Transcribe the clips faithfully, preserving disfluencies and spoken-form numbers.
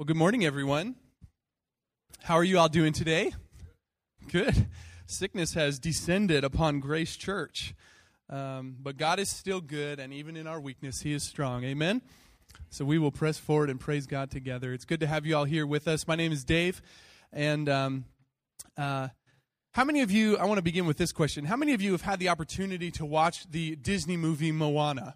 Well, good morning, everyone. How are you all doing today? Good. Sickness has descended upon Grace Church, um, but God is still good, and even in our weakness, He is strong. Amen? So we will press forward and praise God together. It's good to have you all here with us. My name is Dave, and um, uh, how many of you, I want to begin with this question. How many of you have had the opportunity to watch the Disney movie Moana?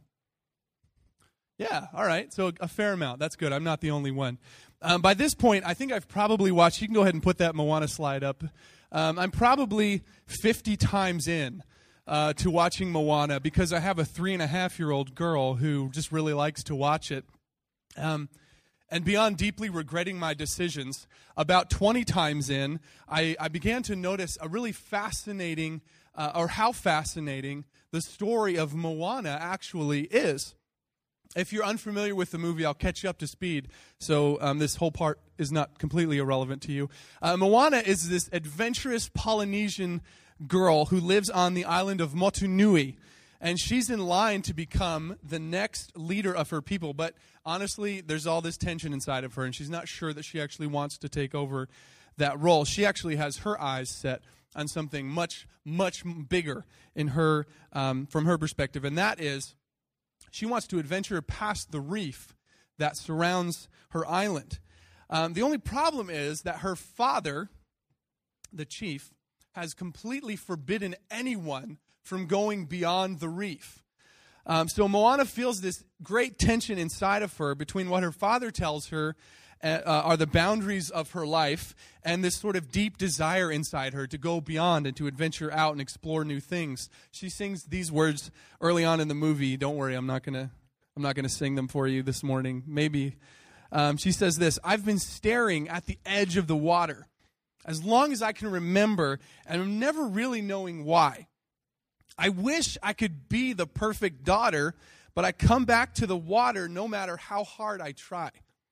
Yeah, all right, so a fair amount. That's good. I'm not the only one. Um, by this point, I think I've probably watched, you can go ahead and put that Moana slide up. Um, I'm probably fifty times in uh, to watching Moana because I have a three and a half year old girl who just really likes to watch it. Um, and beyond deeply regretting my decisions, about twenty times in, I, I began to notice a really fascinating, uh, or how fascinating the story of Moana actually is. If you're unfamiliar with the movie, I'll catch you up to speed, so um, this whole part is not completely irrelevant to you. Uh, Moana is this adventurous Polynesian girl who lives on the island of Motunui, and she's in line to become the next leader of her people, but honestly, there's all this tension inside of her, and she's not sure that she actually wants to take over that role. She actually has her eyes set on something much, much bigger in her, um, from her perspective, and that is she wants to adventure past the reef that surrounds her island. Um, the only problem is that her father, the chief, has completely forbidden anyone from going beyond the reef. Um, so Moana feels this great tension inside of her between what her father tells her uh, are the boundaries of her life and this sort of deep desire inside her to go beyond and to adventure out and explore new things. She sings these words early on in the movie. Don't worry, I'm not gonna, I'm not gonna sing them for you this morning. Maybe um, she says this: "I've been staring at the edge of the water as long as I can remember, and I'm never really knowing why. I wish I could be the perfect daughter, but I come back to the water no matter how hard I try."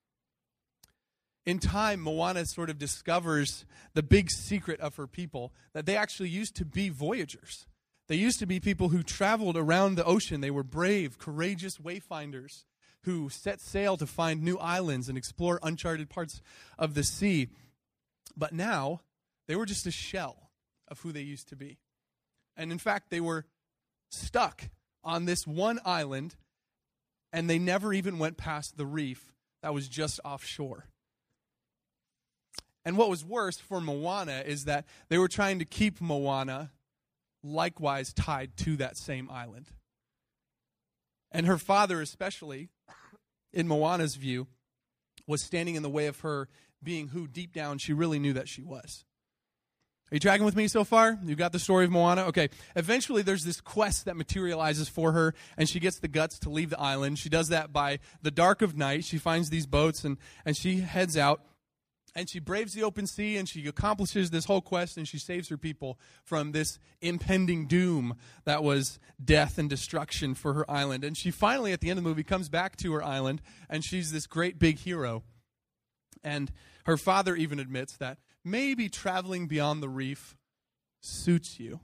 In time, Moana sort of discovers the big secret of her people, that they actually used to be voyagers. They used to be people who traveled around the ocean. They were brave, courageous wayfinders who set sail to find new islands and explore uncharted parts of the sea. But now, they were just a shell of who they used to be. And in fact, they were stuck on this one island, and they never even went past the reef that was just offshore. And what was worse for Moana is that they were trying to keep Moana likewise tied to that same island. And her father especially, in Moana's view, was standing in the way of her being who deep down she really knew that she was. Are you tracking with me so far? You got the story of Moana? Okay. Eventually there's this quest that materializes for her, and she gets the guts to leave the island. She does that by the dark of night. She finds these boats, and, and she heads out. And she braves the open sea, and she accomplishes this whole quest, and she saves her people from this impending doom that was death and destruction for her island. And she finally, at the end of the movie, comes back to her island, and she's this great big hero. And her father even admits that maybe traveling beyond the reef suits you.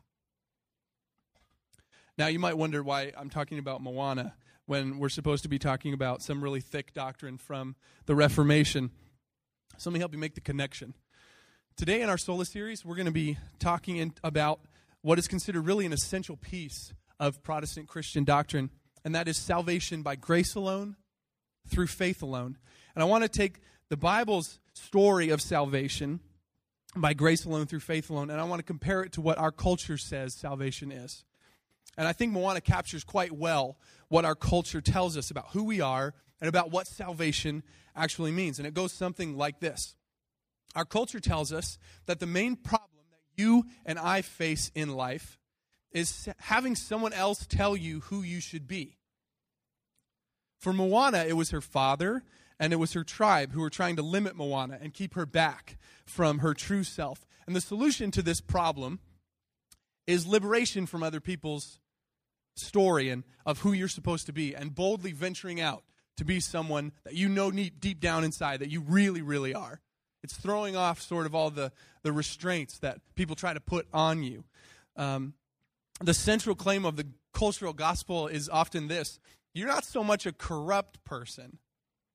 Now, you might wonder why I'm talking about Moana when we're supposed to be talking about some really thick doctrine from the Reformation. So let me help you make the connection. Today in our Sola series, we're going to be talking in, about what is considered really an essential piece of Protestant Christian doctrine, and that is salvation by grace alone, through faith alone. And I want to take the Bible's story of salvation by grace alone, through faith alone, and I want to compare it to what our culture says salvation is. And I think Moana captures quite well what our culture tells us about who we are and about what salvation actually means. And it goes something like this. Our culture tells us that the main problem that you and I face in life is having someone else tell you who you should be. For Moana, it was her father and it was her tribe who were trying to limit Moana and keep her back from her true self. And the solution to this problem is liberation from other people's story and of who you're supposed to be, and boldly venturing out to be someone that you know deep down inside that you really, really are. It's throwing off sort of all the, the restraints that people try to put on you. Um, the central claim of the cultural gospel is often this: you're not so much a corrupt person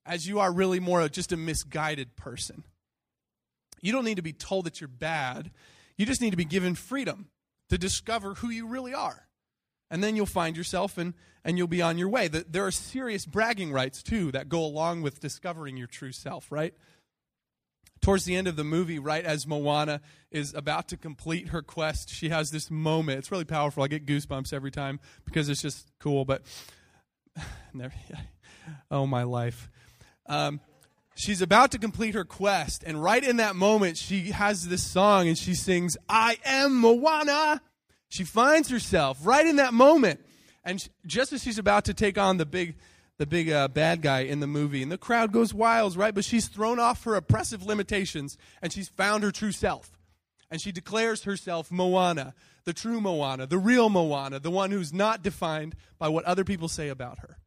as you are really more of just a misguided person. You don't need to be told that you're bad. You just need to be given freedom to discover who you really are. And then you'll find yourself and, and you'll be on your way. The, there are serious bragging rights, too, that go along with discovering your true self, right? Towards the end of the movie, right as Moana is about to complete her quest, she has this moment. It's really powerful. I get goosebumps every time because it's just cool. But, never, oh, my life. Um, she's about to complete her quest, and right in that moment, she has this song, and she sings, "I am Moana." She finds herself right in that moment. And just as she's about to take on the big the big uh, bad guy in the movie, and the crowd goes wild, right? But she's thrown off her oppressive limitations, and she's found her true self. And she declares herself Moana, the true Moana, the real Moana, the one who's not defined by what other people say about her.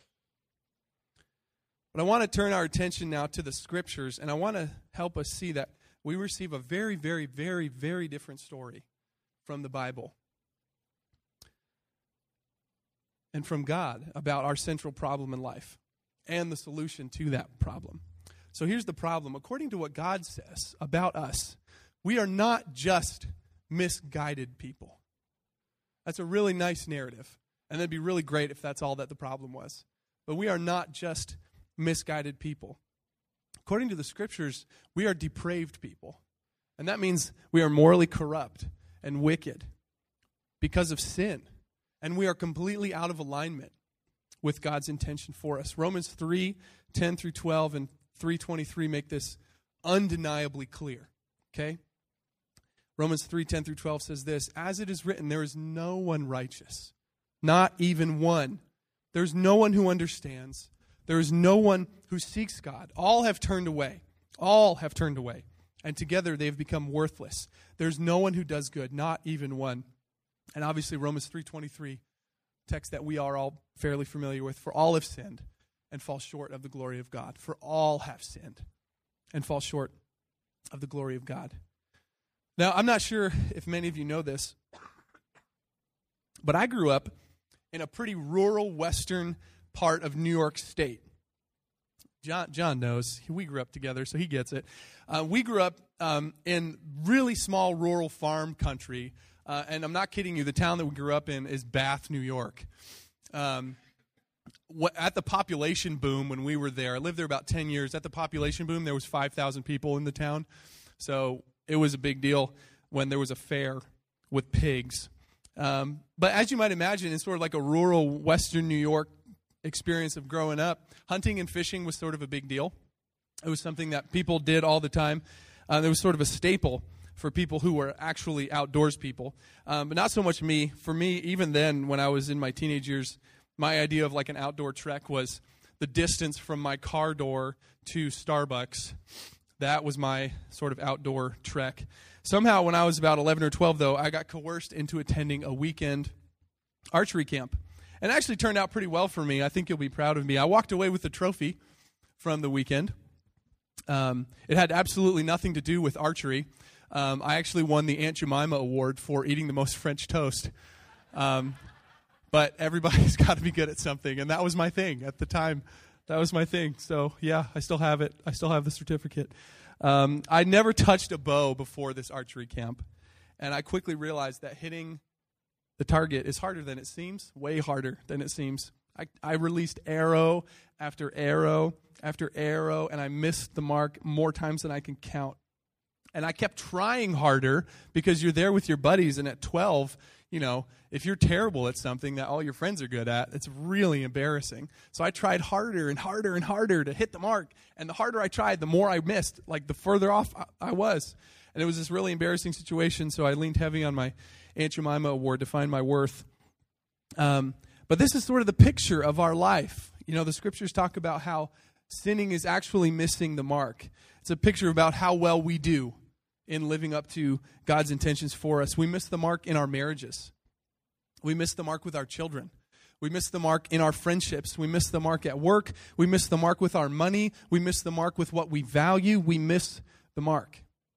But I want to turn our attention now to the Scriptures, and I want to help us see that we receive a very, very, very, very different story from the Bible and from God about our central problem in life and the solution to that problem. So here's the problem. According to what God says about us, we are not just misguided people. That's a really nice narrative, and it'd be really great if that's all that the problem was. But we are not just misguided people. According to the Scriptures, we are depraved people. And that means we are morally corrupt and wicked because of sin. And we are completely out of alignment with God's intention for us. Romans three, ten through twelve and three twenty-three make this undeniably clear. Okay? Romans three, ten through twelve says this, "As it is written, there is no one righteous, not even one. There's no one who understands. There is no one who seeks God. All have turned away. All have turned away. And together they have become worthless. There's no one who does good, not even one." And obviously Romans three twenty-three, text that we are all fairly familiar with. "For all have sinned and fall short of the glory of God." For all have sinned and fall short of the glory of God. Now, I'm not sure if many of you know this, but I grew up in a pretty rural western part of New York State. John John knows. We grew up together, so he gets it. Uh, we grew up um, in really small rural farm country, uh, and I'm not kidding you. The town that we grew up in is Bath, New York. Um, what, at the population boom when we were there, I lived there about ten years. At the population boom, there was five thousand people in the town, so it was a big deal when there was a fair with pigs. Um, but as you might imagine, it's sort of like a rural western New York experience of growing up. Hunting and fishing was sort of a big deal. It was something that people did all the time. Uh, it was sort of a staple for people who were actually outdoors people. Um, but not so much me. For me, even then, when I was in my teenage years, my idea of like an outdoor trek was the distance from my car door to Starbucks. That was my sort of outdoor trek. Somehow, when I was about eleven or twelve, though, I got coerced into attending a weekend archery camp. And it actually turned out pretty well for me. I think you'll be proud of me. I walked away with a trophy from the weekend. Um, it had absolutely nothing to do with archery. Um, I actually won the Aunt Jemima Award for eating the most French toast. Um, but everybody's got to be good at something, and that was my thing at the time. That was my thing. So, yeah, I still have it. I still have the certificate. Um, I never touched a bow before this archery camp, and I quickly realized that hitting the target is harder than it seems, way harder than it seems. I, I released arrow after arrow after arrow, and I missed the mark more times than I can count. And I kept trying harder because you're there with your buddies, and at twelve, you know, if you're terrible at something that all your friends are good at, it's really embarrassing. So I tried harder and harder and harder to hit the mark, and the harder I tried, the more I missed, like the further off I, I was. And it was this really embarrassing situation, so I leaned heavy on my Aunt Jemima Award to find my worth. Um, but this is sort of the picture of our life. You know, the Scriptures talk about how sinning is actually missing the mark. It's a picture about how well we do in living up to God's intentions for us. We miss the mark in our marriages. We miss the mark with our children. We miss the mark in our friendships. We miss the mark at work. We miss the mark with our money. We miss the mark with what we value. We miss the mark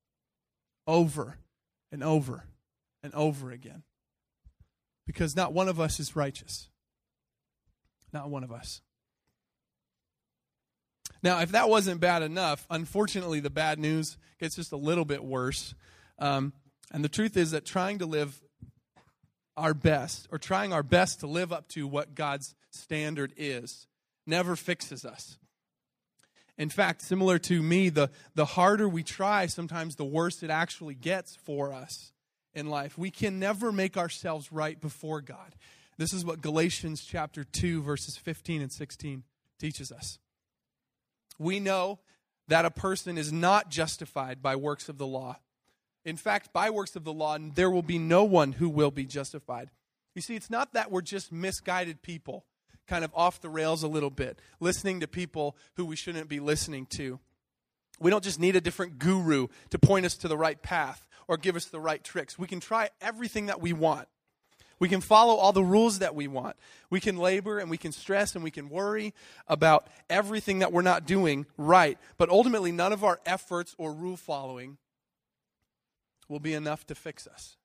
over and over and over again. Because not one of us is righteous. Not one of us. Now, if that wasn't bad enough, unfortunately, the bad news gets just a little bit worse. Um, and the truth is that trying to live our best, or trying our best to live up to what God's standard is, never fixes us. In fact, similar to me, the, the harder we try, sometimes the worse it actually gets for us in life. We can never make ourselves right before God. This is what Galatians chapter two, verses fifteen and sixteen teaches us. We know that a person is not justified by works of the law. In fact, by works of the law, there will be no one who will be justified. You see, it's not that we're just misguided people, kind of off the rails a little bit, listening to people who we shouldn't be listening to. We don't just need a different guru to point us to the right path or give us the right tricks. We can try everything that we want. We can follow all the rules that we want. We can labor and we can stress and we can worry about everything that we're not doing right. But ultimately, none of our efforts or rule following will be enough to fix us.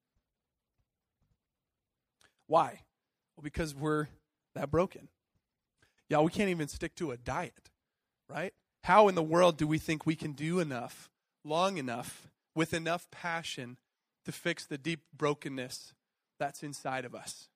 Why? Well, because we're that broken. Y'all, we can't even stick to a diet, right? How in the world do we think we can do enough, long enough, with enough passion to fix the deep brokenness that's inside of us?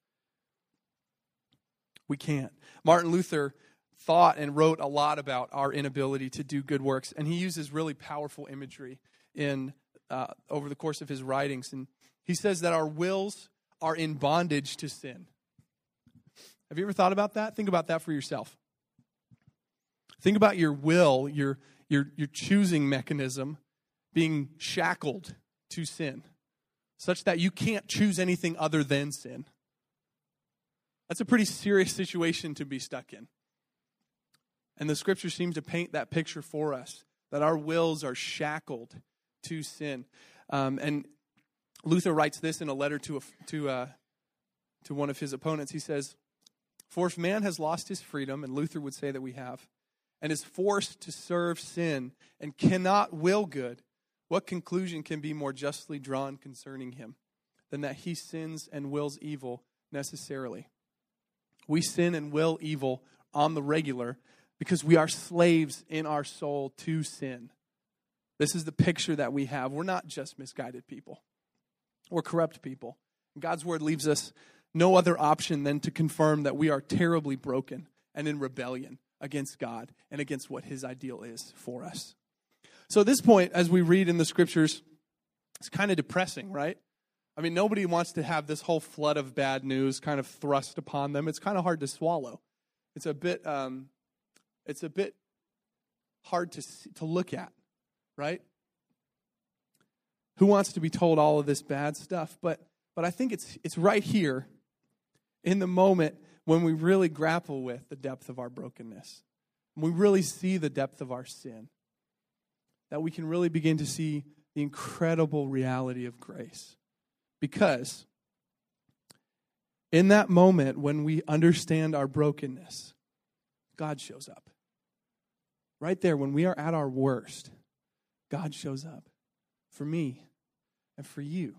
We can't. Martin Luther thought and wrote a lot about our inability to do good works, and he uses really powerful imagery in uh, over the course of his writings. And he says that our wills are in bondage to sin. Have you ever thought about that? Think about that for yourself. Think about your will, your your your choosing mechanism being shackled to sin, such that you can't choose anything other than sin. That's a pretty serious situation to be stuck in. And the scripture seems to paint that picture for us, that our wills are shackled to sin. Um, and Luther writes this in a letter to a, to uh, to one of his opponents. He says, "For if man has lost his freedom," and Luther would say that we have, "and is forced to serve sin and cannot will good, what conclusion can be more justly drawn concerning him than that he sins and wills evil necessarily?" We sin and will evil on the regular because we are slaves in our soul to sin. This is the picture that we have. We're not just misguided people. We're corrupt people. God's word leaves us no other option than to confirm that we are terribly broken and in rebellion against God and against what his ideal is for us. So at this point, as we read in the scriptures, it's kind of depressing, right? I mean, nobody wants to have this whole flood of bad news kind of thrust upon them. It's kind of hard to swallow. It's a bit, um, it's a bit hard to see, to look at, right? Who wants to be told all of this bad stuff? But but I think it's it's right here in the moment when we really grapple with the depth of our brokenness. When we really see the depth of our sin, that we can really begin to see the incredible reality of grace. Because in that moment when we understand our brokenness, God shows up. Right there, when we are at our worst, God shows up for me and for you.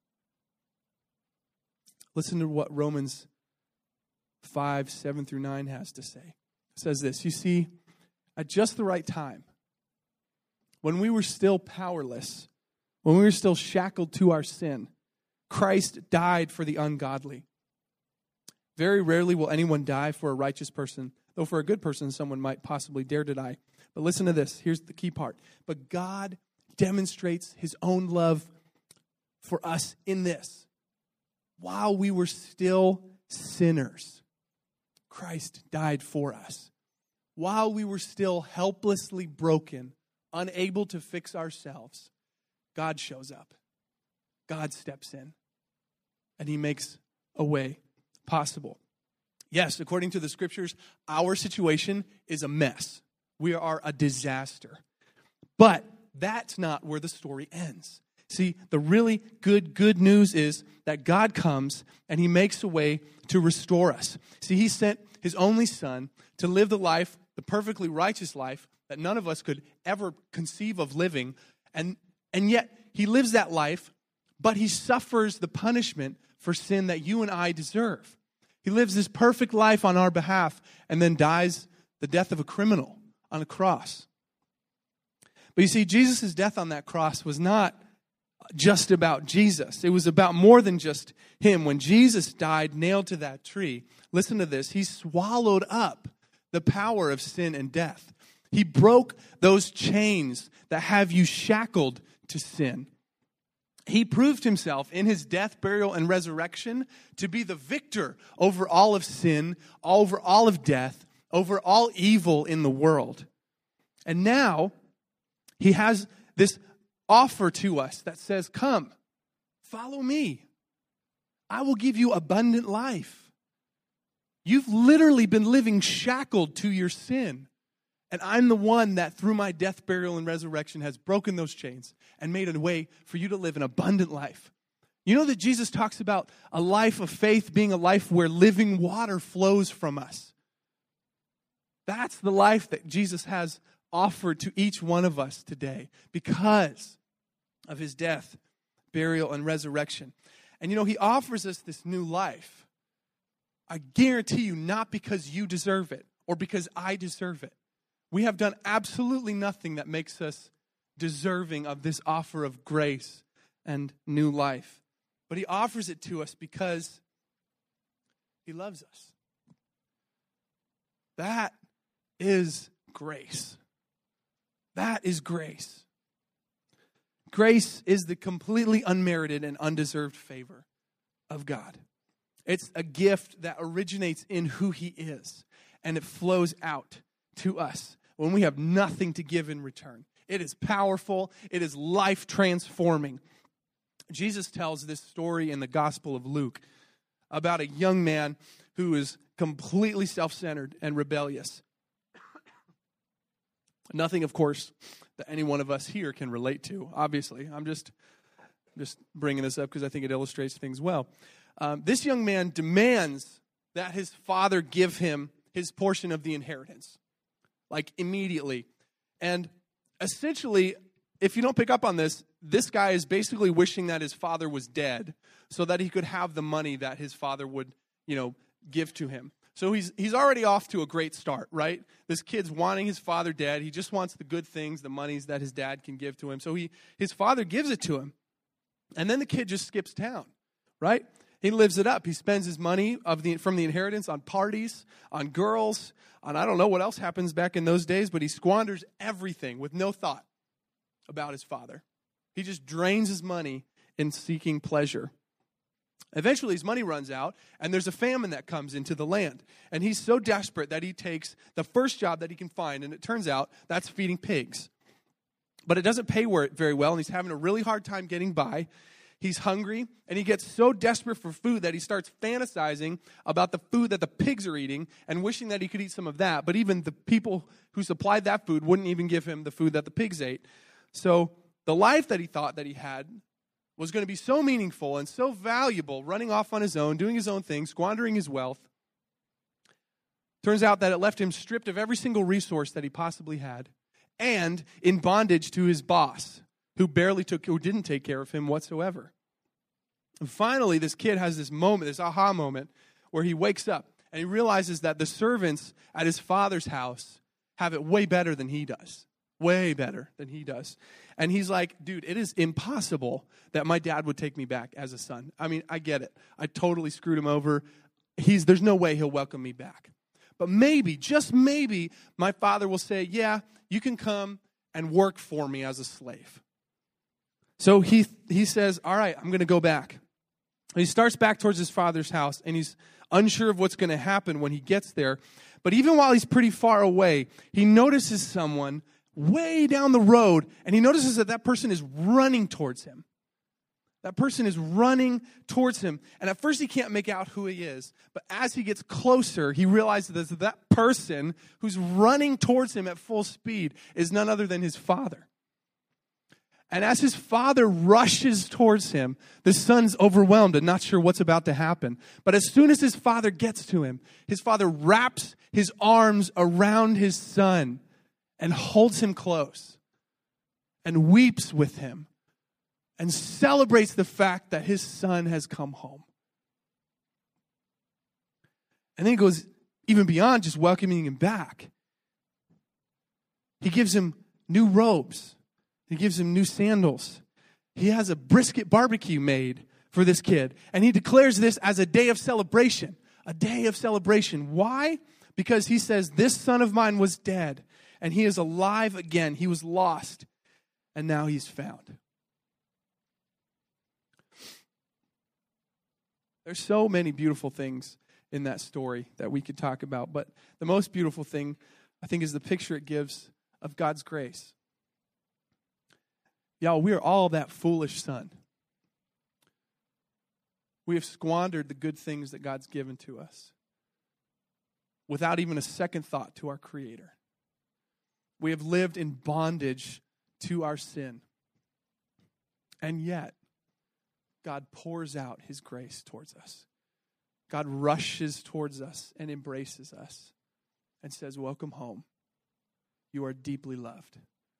Listen to what Romans five, seven through nine has to say. It says this, "You see, at just the right time, when we were still powerless, when we were still shackled to our sin, Christ died for the ungodly. Very rarely will anyone die for a righteous person, though for a good person someone might possibly dare to die. But listen to this. Here's the key part. But God demonstrates his own love for us in this. While we were still sinners, Christ died for us. While we were still helplessly broken, unable to fix ourselves, God shows up. God steps in. And he makes a way possible. Yes, according to the scriptures, our situation is a mess. We are a disaster. But that's not where the story ends. See, the really good, good news is that God comes and he makes a way to restore us. See, he sent his only son to live the life, the perfectly righteous life that none of us could ever conceive of living. And, and yet he lives that life, but he suffers the punishment for sin that you and I deserve. He lives this perfect life on our behalf and then dies the death of a criminal on a cross. But you see, Jesus' death on that cross was not just about Jesus. It was about more than just him. When Jesus died nailed to that tree, listen to this, he swallowed up the power of sin and death. He broke those chains that have you shackled to sin. He proved himself in his death, burial, and resurrection to be the victor over all of sin, over all of death, over all evil in the world. And now he has this offer to us that says, come, follow me. I will give you abundant life. You've literally been living shackled to your sin. And I'm the one that through my death, burial, and resurrection has broken those chains and made a way for you to live an abundant life. You know that Jesus talks about a life of faith being a life where living water flows from us. That's the life that Jesus has offered to each one of us today because of his death, burial, and resurrection. And you know, he offers us this new life. I guarantee you, not because you deserve it or because I deserve it. We have done absolutely nothing that makes us deserving of this offer of grace and new life. But he offers it to us because he loves us. That is grace. That is grace. Grace is the completely unmerited and undeserved favor of God. It's a gift that originates in who he is, and it flows out to us when we have nothing to give in return. It is powerful. It is life-transforming. Jesus tells this story in the Gospel of Luke about a young man who is completely self-centered and rebellious. Nothing, of course, that any one of us here can relate to, obviously. I'm just, just bringing this up because I think it illustrates things well. Um, this young man demands that his father give him his portion of the inheritance, like immediately. And essentially, if you don't pick up on this, this guy is basically wishing that his father was dead so that he could have the money that his father would, you know, give to him. So he's he's already off to a great start, right? This kid's wanting his father dead. He just wants the good things, the monies that his dad can give to him. So he his father gives it to him. And then the kid just skips town, right? He lives it up. He spends his money of the from the inheritance on parties, on girls, on I don't know what else happens back in those days, but he squanders everything with no thought about his father. He just drains his money in seeking pleasure. Eventually, his money runs out, and there's a famine that comes into the land. And he's so desperate that he takes the first job that he can find, and it turns out that's feeding pigs. But it doesn't pay very well, and he's having a really hard time getting by. He's hungry, and he gets so desperate for food that he starts fantasizing about the food that the pigs are eating and wishing that he could eat some of that. But even the people who supplied that food wouldn't even give him the food that the pigs ate. So the life that he thought that he had was going to be so meaningful and so valuable, running off on his own, doing his own thing, squandering his wealth. Turns out that it left him stripped of every single resource that he possibly had and in bondage to his boss, who barely took, who didn't take care of him whatsoever. And finally, this kid has this moment, this aha moment, where he wakes up and he realizes that the servants at his father's house have it way better than he does. Way better than he does. And he's like, dude, it is impossible that my dad would take me back as a son. I mean, I get it. I totally screwed him over. He's there's no way he'll welcome me back. But maybe, just maybe, my father will say, yeah, you can come and work for me as a slave. So he he says, all right, I'm going to go back. He starts back towards his father's house, and he's unsure of what's going to happen when he gets there. But even while he's pretty far away, he notices someone way down the road, and he notices that that person is running towards him. That person is running towards him. And at first he can't make out who he is. But as he gets closer, he realizes that that person who's running towards him at full speed is none other than his father. And as his father rushes towards him, the son's overwhelmed and not sure what's about to happen. But as soon as his father gets to him, his father wraps his arms around his son and holds him close and weeps with him and celebrates the fact that his son has come home. And then he goes even beyond just welcoming him back. He gives him new robes. He gives him new sandals. He has a brisket barbecue made for this kid. And he declares this as a day of celebration. A day of celebration. Why? Because he says, this son of mine was dead, and he is alive again. He was lost, and now he's found. There's so many beautiful things in that story that we could talk about, but the most beautiful thing, I think, is the picture it gives of God's grace. Y'all, we are all that foolish son. We have squandered the good things that God's given to us without even a second thought to our Creator. We have lived in bondage to our sin. And yet, God pours out his grace towards us. God rushes towards us and embraces us and says, welcome home. You are deeply loved.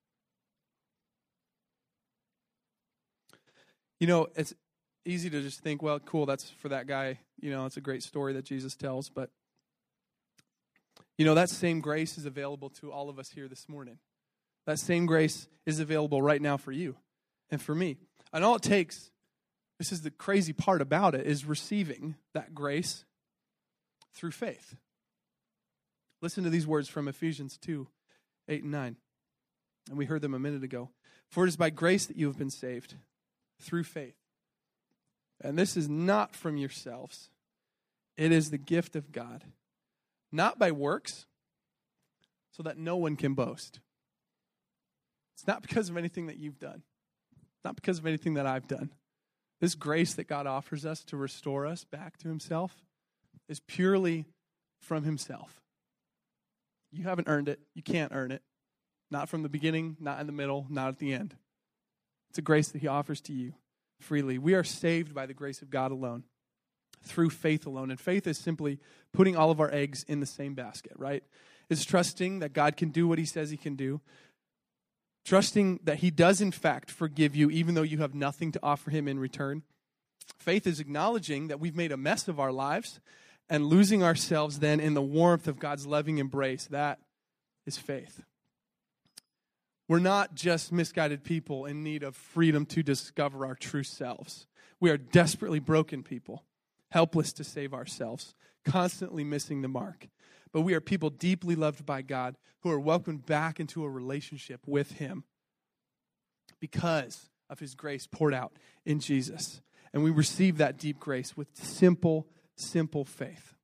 You know, it's easy to just think, well, cool, that's for that guy. You know, it's a great story that Jesus tells. But, you know, that same grace is available to all of us here this morning. That same grace is available right now for you and for me. And all it takes, this is the crazy part about it, is receiving that grace through faith. Listen to these words from Ephesians two, eight and nine. And we heard them a minute ago. For it is by grace that you have been saved, through faith. And this is not from yourselves. It is the gift of God. Not by works, so that no one can boast. It's not because of anything that you've done. Not because of anything that I've done. This grace that God offers us to restore us back to himself is purely from himself. You haven't earned it. You can't earn it. Not from the beginning, not in the middle, not at the end. It's a grace that he offers to you freely. We are saved by the grace of God alone, through faith alone. And faith is simply putting all of our eggs in the same basket, right? It's trusting that God can do what he says he can do. Trusting that he does, in fact, forgive you, even though you have nothing to offer him in return. Faith is acknowledging that we've made a mess of our lives and losing ourselves then in the warmth of God's loving embrace. That is faith. We're not just misguided people in need of freedom to discover our true selves. We are desperately broken people, helpless to save ourselves, constantly missing the mark. But we are people deeply loved by God who are welcomed back into a relationship with him because of his grace poured out in Jesus. And we receive that deep grace with simple, simple faith.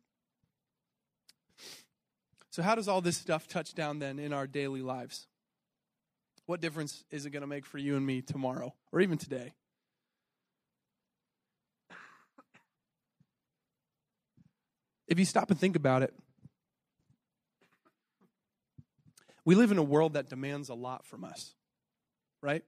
So how does all this stuff touch down then in our daily lives? What difference is it going to make for you and me tomorrow or even today? If you stop and think about it, we live in a world that demands a lot from us, right?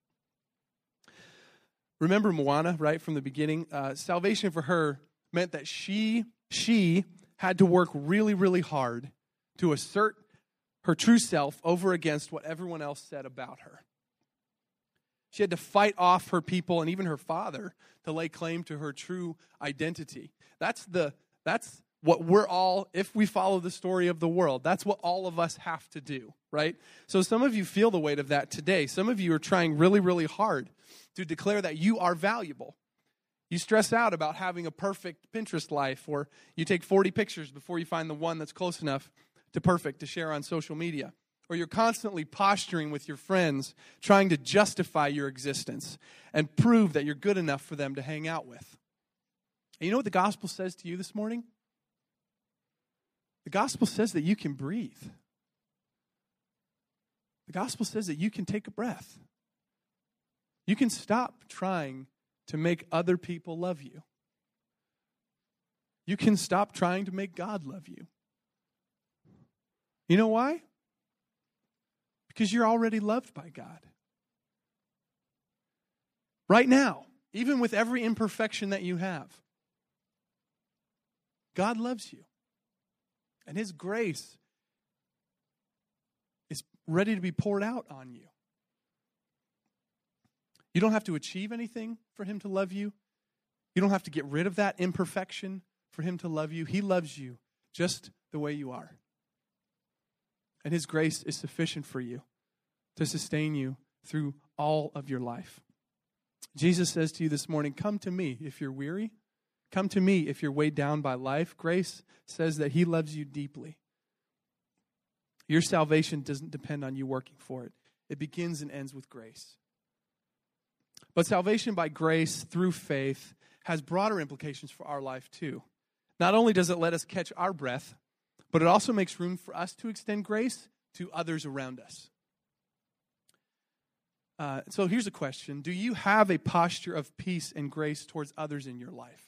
Remember Moana, right, from the beginning? Uh, salvation for her meant that she, she had to work really, really hard to assert her true self over against what everyone else said about her. She had to fight off her people and even her father to lay claim to her true identity. That's the that's what we're all, if we follow the story of the world, that's what all of us have to do, right? So some of you feel the weight of that today. Some of you are trying really, really hard to declare that you are valuable. You stress out about having a perfect Pinterest life, or you take forty pictures before you find the one that's close enough to perfect to share on social media. Or you're constantly posturing with your friends, trying to justify your existence and prove that you're good enough for them to hang out with. And you know what the gospel says to you this morning? The gospel says that you can breathe. The gospel says that you can take a breath. You can stop trying to make other people love you. You can stop trying to make God love you. You know why? Because you're already loved by God. Right now, even with every imperfection that you have, God loves you. And his grace is ready to be poured out on you. You don't have to achieve anything for him to love you. You don't have to get rid of that imperfection for him to love you. He loves you just the way you are. And his grace is sufficient for you to sustain you through all of your life. Jesus says to you this morning, come to me if you're weary. Come to me if you're weighed down by life. Grace says that he loves you deeply. Your salvation doesn't depend on you working for it. It begins and ends with grace. But salvation by grace through faith has broader implications for our life too. Not only does it let us catch our breath, but it also makes room for us to extend grace to others around us. Uh, so here's a question. Do you have a posture of peace and grace towards others in your life?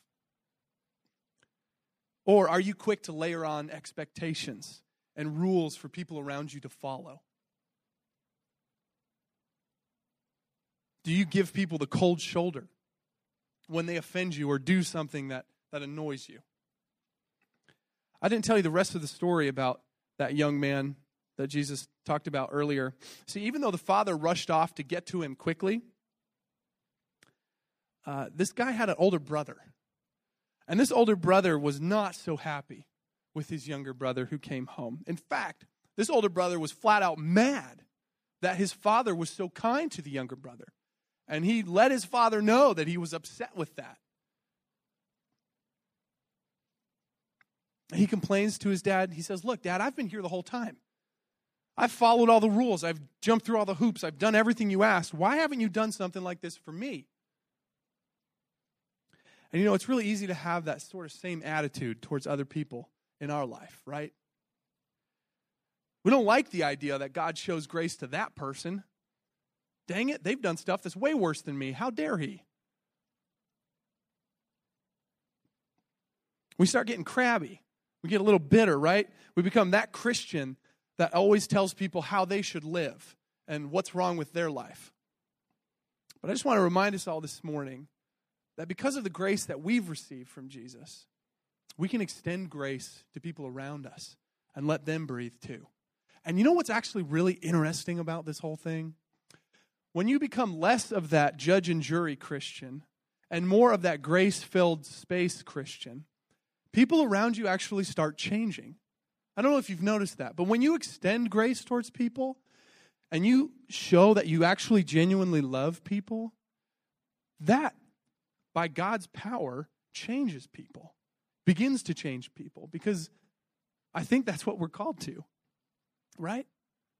Or are you quick to layer on expectations and rules for people around you to follow? Do you give people the cold shoulder when they offend you or do something that, that annoys you? I didn't tell you the rest of the story about that young man that Jesus talked about earlier. See, even though the father rushed off to get to him quickly, uh, this guy had an older brother. And this older brother was not so happy with his younger brother who came home. In fact, this older brother was flat out mad that his father was so kind to the younger brother. And he let his father know that he was upset with that. He complains to his dad. He says, look, Dad, I've been here the whole time. I've followed all the rules. I've jumped through all the hoops. I've done everything you asked. Why haven't you done something like this for me? And you know, it's really easy to have that sort of same attitude towards other people in our life, right? We don't like the idea that God shows grace to that person. Dang it, they've done stuff that's way worse than me. How dare he? We start getting crabby. We get a little bitter, right? We become that Christian that always tells people how they should live and what's wrong with their life. But I just want to remind us all this morning that because of the grace that we've received from Jesus, we can extend grace to people around us and let them breathe too. And you know what's actually really interesting about this whole thing? When you become less of that judge and jury Christian and more of that grace-filled space Christian, people around you actually start changing. I don't know if you've noticed that, but when you extend grace towards people and you show that you actually genuinely love people, that, by God's power, changes people, begins to change people, because I think that's what we're called to, right?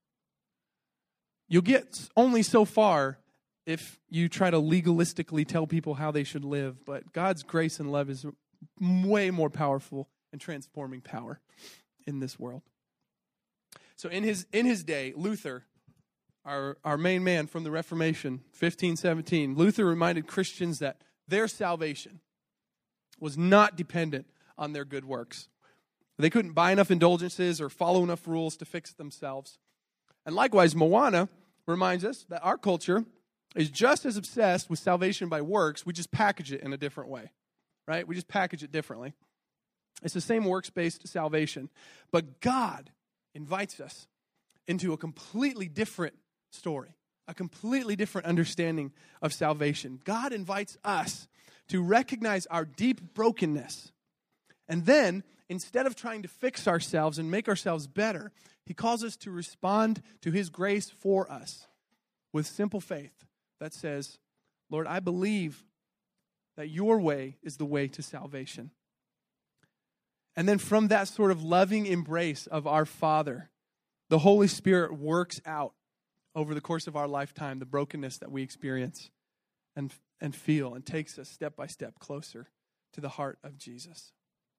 You'll get only so far if you try to legalistically tell people how they should live, but God's grace and love is way more powerful and transforming power in this world. So in his in his day, Luther, our, our main man from the Reformation, fifteen seventeen, Luther reminded Christians that their salvation was not dependent on their good works. They couldn't buy enough indulgences or follow enough rules to fix themselves. And likewise, Moana reminds us that our culture is just as obsessed with salvation by works. We just package it in a different way, right? We just package it differently. It's the same works-based salvation. But God invites us into a completely different story, a completely different understanding of salvation. God invites us to recognize our deep brokenness. And then, instead of trying to fix ourselves and make ourselves better, he calls us to respond to his grace for us with simple faith that says, Lord, I believe that your way is the way to salvation. And then from that sort of loving embrace of our Father, the Holy Spirit works out over the course of our lifetime the brokenness that we experience and, and feel, and takes us step by step closer to the heart of Jesus.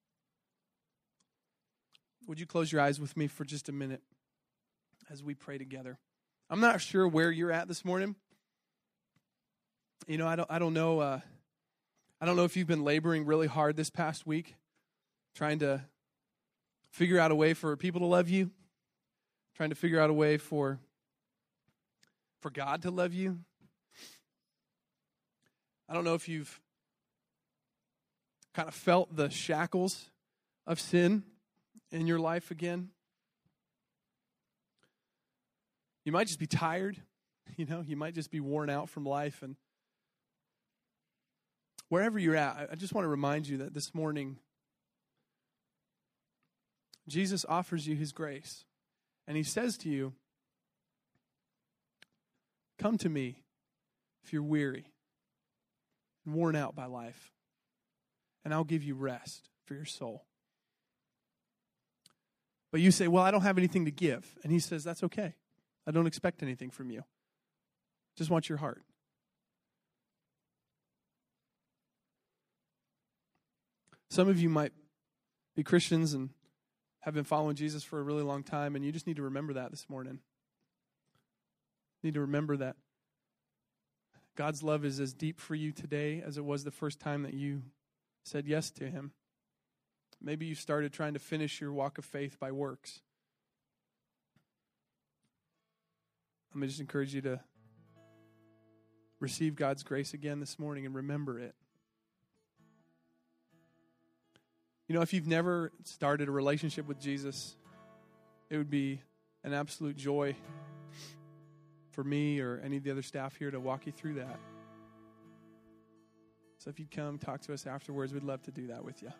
Would you close your eyes with me for just a minute as we pray together? I'm not sure where you're at this morning. You know, I don't I don't know uh, I don't know if you've been laboring really hard this past week, trying to figure out a way for people to love you, trying to figure out a way for for God to love you. I don't know if you've kind of felt the shackles of sin in your life again. You might just be tired, you know, you might just be worn out from life. And wherever you're at, I just want to remind you that this morning, Jesus offers you his grace. And he says to you, come to me if you're weary and worn out by life, and I'll give you rest for your soul. But you say, well, I don't have anything to give. And he says, that's okay. I don't expect anything from you. Just want your heart. Some of you might be Christians and have been following Jesus for a really long time, and you just need to remember that this morning. You need to remember that God's love is as deep for you today as it was the first time that you said yes to him. Maybe you started trying to finish your walk of faith by works. Let me just encourage you to receive God's grace again this morning and remember it. You know, if you've never started a relationship with Jesus, it would be an absolute joy for me or any of the other staff here to walk you through that. So if you'd come talk to us afterwards, we'd love to do that with you.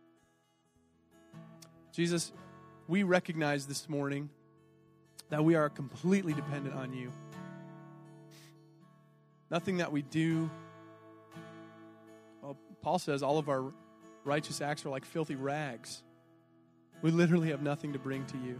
Jesus, we recognize this morning that we are completely dependent on you. Nothing that we do, well, Paul says all of our righteous acts are like filthy rags. We literally have nothing to bring to you.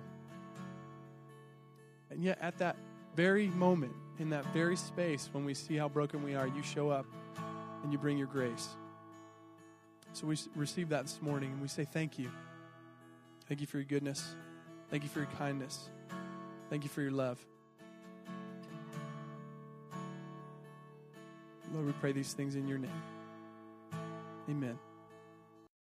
And yet at that very moment, in that very space, when we see how broken we are, you show up and you bring your grace. So we receive that this morning and we say thank you. Thank you for your goodness. Thank you for your kindness. Thank you for your love. Lord, we pray these things in your name. Amen.